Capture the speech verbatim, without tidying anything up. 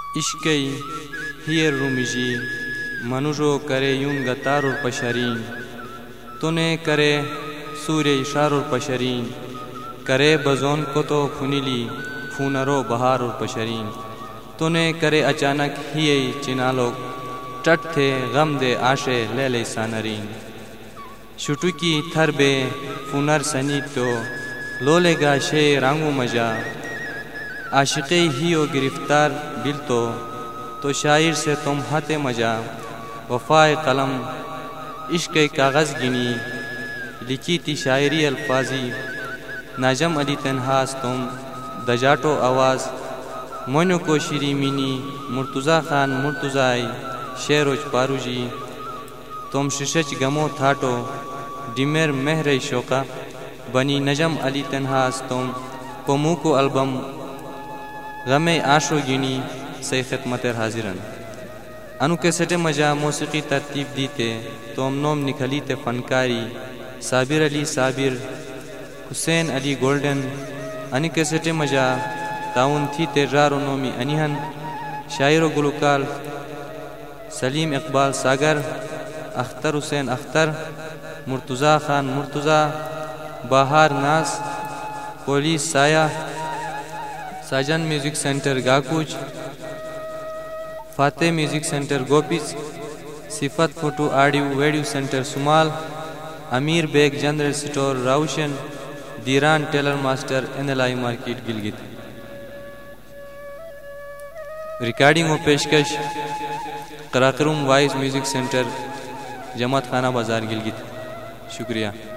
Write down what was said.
इश्कई here रुमिजी मनुजो करे यून गतारुर पशरीन तूने करे सूर्य इशारुर पशरीन करे बजोन को तो फुनिली फूनरो बहारुर पशरीन तूने करे अचानक ही चिनालोक टट थे गम दे आशे ले ले सानरीन शुटुकी थर बे फुनर सनी तो लोलेगा शे रांगू मजा आशिक़े ही ओ गिरफ्तार बिल तो तो शायर से तुम हाथे मजा वफ़ाए कलम इश्क़ कागज़ गिनी लिखी थी शायरी अल्फाजी नाजम अली तन्हास तुम दजाटो आवाज़ मोनो को शिरी मिनी मुर्तुज़ा खान मुर्तुज़ाई शेरोज पारूजी तुम शिशच गमो थाटो डिमेर महर शोका बनी नजम अली तन्हास तुम पमू को अल्बम गमे आशो गिनी से खिदमत हाजिरन अनु कैसेटे मजा मौसीकी तरतीब दीते तो नोम निखली ते फनकारी साबिर अली साबिर हुसैन अली गोल्डन अनि कैसेटे मजा ताउन थी ते रारो नोमी अनिहन शायर गुलकार सलीम इकबाल सागर अख्तर हुसैन अख्तर मुर्तुज़ा खान मुर्तुज़ा बाहर नास पुलिस साया साजन म्यूजिक सेंटर गाकुज फाते म्यूजिक सेंटर गोपीज सिफत फोटो ऑडियो वीडियो सेंटर सुमाल अमीर बेग जनरल स्टोर राउशन दीरान tailor master NLI market Gilgit recording व पेशकश कराकरुम वाइज म्यूजिक सेंटर जमात खाना बाजार गिलगित शुक्रिया।